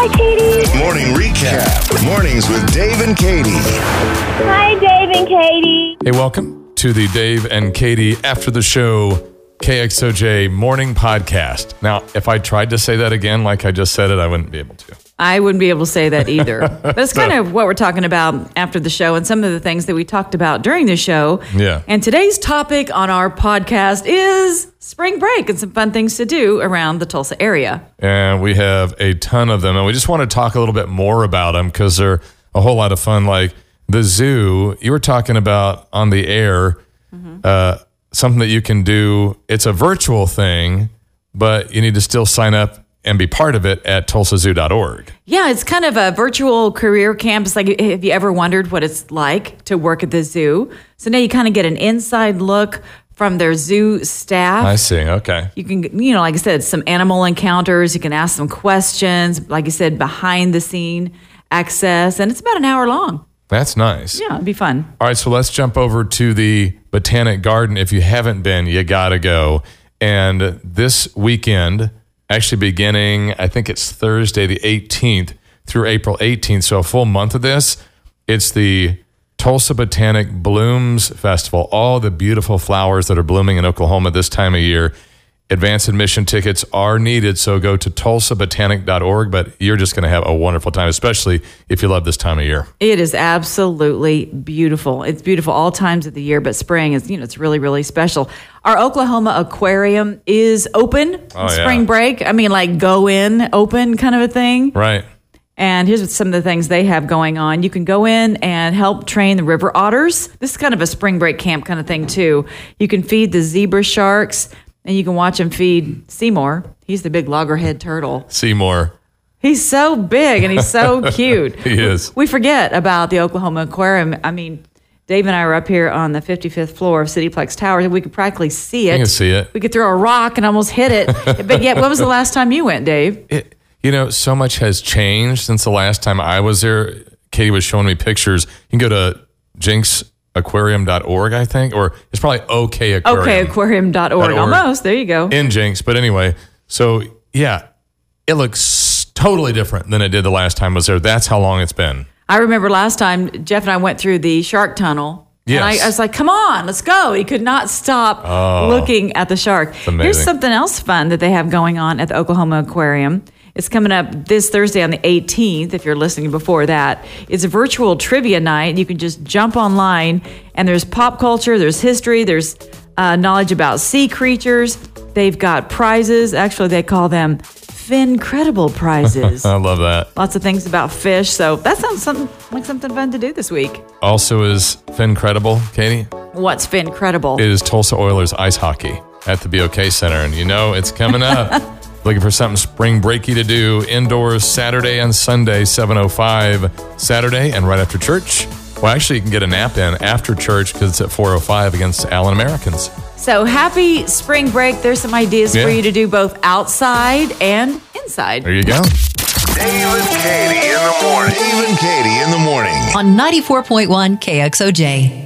Hi, Katie. Morning recap. Mornings with Dave and Katie. Hi, Dave and Katie. Hey, welcome to the Dave and Katie After the Show KXOJ Morning Podcast. Now, if I tried to say that again like I just said it, I wouldn't be able to. I wouldn't be able to say that either. But it's kind of what we're talking about after the show and some of the things that we talked about during the show. Yeah. And today's topic on our podcast is spring break and some fun things to do around the Tulsa area. And we have a ton of them. And we just want to talk a little bit more about them because they're a whole lot of fun. Like the zoo, you were talking about on the air, something that you can do. It's a virtual thing, but you need to still sign up and be part of it at tulsazoo.org. Yeah, it's kind of a virtual career camp. It's like, have you ever wondered what it's like to work at the zoo? So now you kind of get an inside look from their zoo staff. I see. Okay. You can, like I said, some animal encounters. You can ask some questions. Like I said, behind the scene access. And it's about an hour long. That's nice. Yeah, it'd be fun. All right, so let's jump over to the Botanic Garden. If you haven't been, you got to go. And this weekend, actually beginning, I think it's Thursday the 18th through April 18th, so a full month of this, it's the Tulsa Botanic Blooms Festival. All the beautiful flowers that are blooming in Oklahoma this time of year. Advanced admission tickets are needed, so go to tulsabotanic.org, but you're just going to have a wonderful time, especially if you love this time of year. It is absolutely beautiful. It's beautiful all times of the year, but spring is, it's really, really special. Our Oklahoma Aquarium is open spring break. I mean, like go in, open kind of a thing. Right. And here's some of the things they have going on. You can go in and help train the river otters. This is kind of a spring break camp kind of thing, too. You can feed the zebra sharks. And you can watch him feed Seymour. He's the big loggerhead turtle. Seymour. He's so big and he's so cute. He is. We forget about the Oklahoma Aquarium. I mean, Dave and I were up here on the 55th floor of Cityplex Towers, and we could practically see it. You can see it. We could throw a rock and almost hit it. But yet, when was the last time you went, Dave? So much has changed since the last time I was there. Katie was showing me pictures. You can go to jinxaquarium.org, I think, or it's probably OK Aquarium. OKAquarium.org. Almost. There you go. In Jinx. But anyway, so yeah, it looks totally different than it did the last time I was there. That's how long it's been. I remember last time Jeff and I went through the shark tunnel. Yes. And I was like, come on, let's go. He could not stop looking at the shark. Here's something else fun that they have going on at the Oklahoma Aquarium. It's coming up this Thursday on the 18th, if you're listening before that. It's a virtual trivia night. You can just jump online, and there's pop culture, there's history, there's knowledge about sea creatures. They've got prizes. Actually, they call them Fincredible prizes. I love that. Lots of things about fish. So that sounds like something fun to do this week. Also is Fincredible, Katie? What's Fincredible? It is Tulsa Oilers ice hockey at the BOK Center, and it's coming up. Looking for something spring breaky to do indoors Saturday and Sunday, 7:05 Saturday, and right after church. Well, actually, you can get a nap in after church because it's at 4:05 against Allen Americans. So happy spring break. There's some ideas for you to do both outside and inside. There you go. Dave and Katie in the morning. Dave and Katie in the morning. On 94.1 KXOJ.